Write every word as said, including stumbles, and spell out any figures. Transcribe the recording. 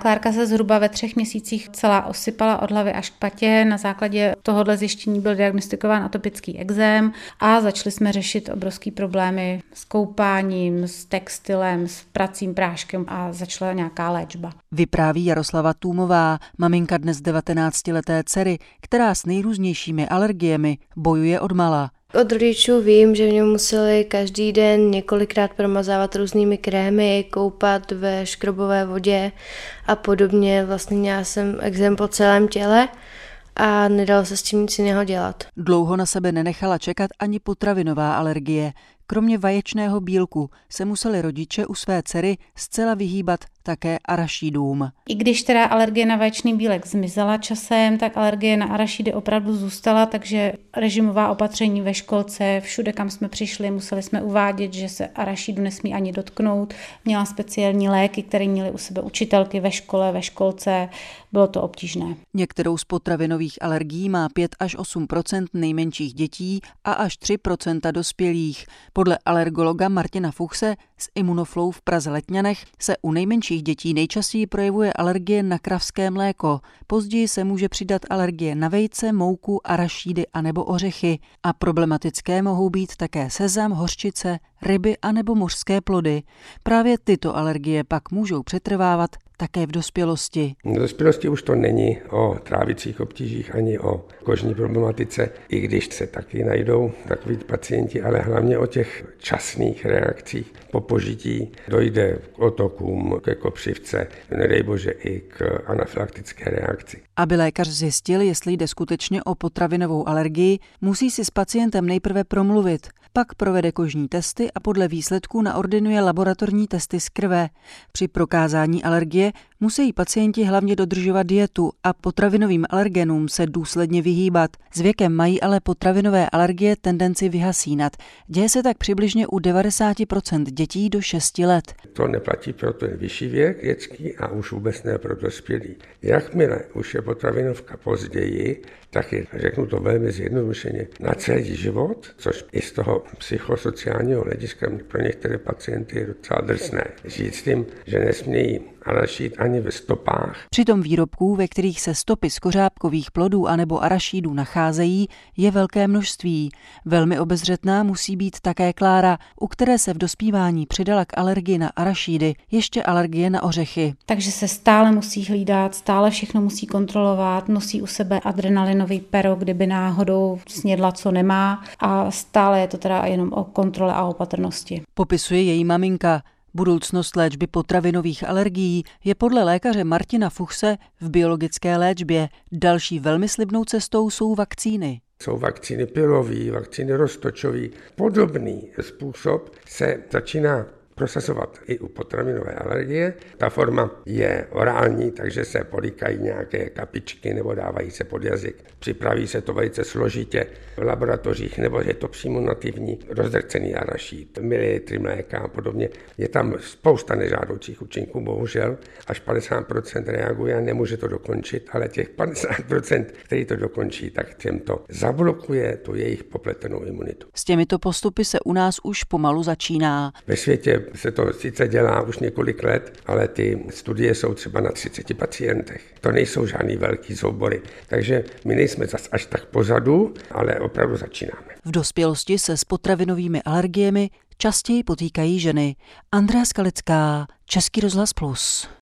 Klárka se zhruba ve třech měsících celá osypala od hlavy až k patě. Na základě tohohle zjištění byl diagnostikován atopický ekzém a začali jsme řešit obrovský problémy s koupáním, s textilem, s pracím práškem a začala nějaká léčba. Vypráví Jaroslava Tůmová, maminka dnes devatenáctileté dcery, která s nejrůznějšími alergiemi bojuje odmala. Od rodičů vím, že mě museli každý den několikrát promazávat různými krémy, koupat ve škrobové vodě a podobně. Vlastně měla jsem ekzém po celém těle a nedalo se s tím nic jiného dělat. Dlouho na sebe nenechala čekat ani potravinová alergie. Kromě vaječného bílku se museli rodiče u své dcery zcela vyhýbat také arašidům. I když teda alergie na vaječný bílek zmizela časem, tak alergie na arašidy opravdu zůstala, takže režimová opatření ve školce, všude, kam jsme přišli, museli jsme uvádět, že se arašidu nesmí ani dotknout. Měla speciální léky, které měly u sebe učitelky ve škole, ve školce. Bylo to obtížné. Některou z potravinových alergií má pět až osm procent nejmenších dětí a až tři procenta dospělých. Podle alergologa Martina Fuchse z Immunoflow v Praze Letňanech se u nejmenších dětí nejčastěji projevuje alergie na kravské mléko. Později se může přidat alergie na vejce, mouku, arašídy anebo ořechy. A problematické mohou být také sezam, hořčice, ryby anebo mořské plody. Právě tyto alergie pak můžou přetrvávat také v dospělosti. V dospělosti už to není o trávicích obtížích ani o kožní problematice, i když se taky najdou takoví pacienti, ale hlavně o těch časných reakcích. Po požití dojde k otokům, ke kopřivce, nedej bože i k anafylaktické reakci. Aby lékař zjistil, jestli jde skutečně o potravinovou alergii, musí si s pacientem nejprve promluvit. Pak provede kožní testy a podle výsledků naordinuje laboratorní testy z krve. Při prokázání alergie musí pacienti hlavně dodržovat dietu a potravinovým alergenům se důsledně vyhýbat. S věkem mají ale potravinové alergie tendenci vyhasínat. Děje se tak přibližně u devadesát procent dětí do šesti let. To neplatí pro ten vyšší věk dětský a už vůbec ne pro dospělý. Jakmile už je potravinovka později, tak je, řeknu to velmi zjednodušeně, na celý život, což i z toho psychosociálního hlediska pro některé pacienty je docela drsné. Říct tím, že nesmějí arašid ani ve stopách. Přitom výrobků, ve kterých se stopy z kořápkových plodů anebo arašídů nacházejí, je velké množství. Velmi obezřetná musí být také Klára, u které se v dospívání přidala k alergii na arašídy ještě alergie na ořechy. Takže se stále musí hlídat, stále všechno musí kontrolovat, nosí u sebe adrenalinový pero, kdyby náhodou snědla, co nemá, a stále je to teda jenom o kontrole a opatrnosti. Popisuje její maminka. Budoucnost léčby potravinových alergií je podle lékaře Martina Fuchse v biologické léčbě. Další velmi slibnou cestou jsou vakcíny. Jsou vakcíny pilové, vakcíny roztočové. Podobný způsob se začíná prosazovat i u potravinové alergie. Ta forma je orální, takže se podýkají nějaké kapičky nebo dávají se pod jazyk. Připraví se to velice složitě v laboratořích, nebo je to přímo nativní rozdrcený arašid, mililitry mléka a podobně. Je tam spousta nežádoucích účinků, bohužel. Až padesát procent reaguje a nemůže to dokončit, ale těch padesát procent, který to dokončí, tak těm to zablokuje tu jejich popletenou imunitu. S těmito postupy se u nás už pomalu začíná. Ve světě se to sice dělá už několik let, ale ty studie jsou třeba na třiceti pacientech. To nejsou žádný velký soubory. Takže my nejsme zas až tak pozadu, ale opravdu začínáme. V dospělosti se s potravinovými alergiemi častěji potýkají ženy. Andrea Skalická, Český rozhlas Plus.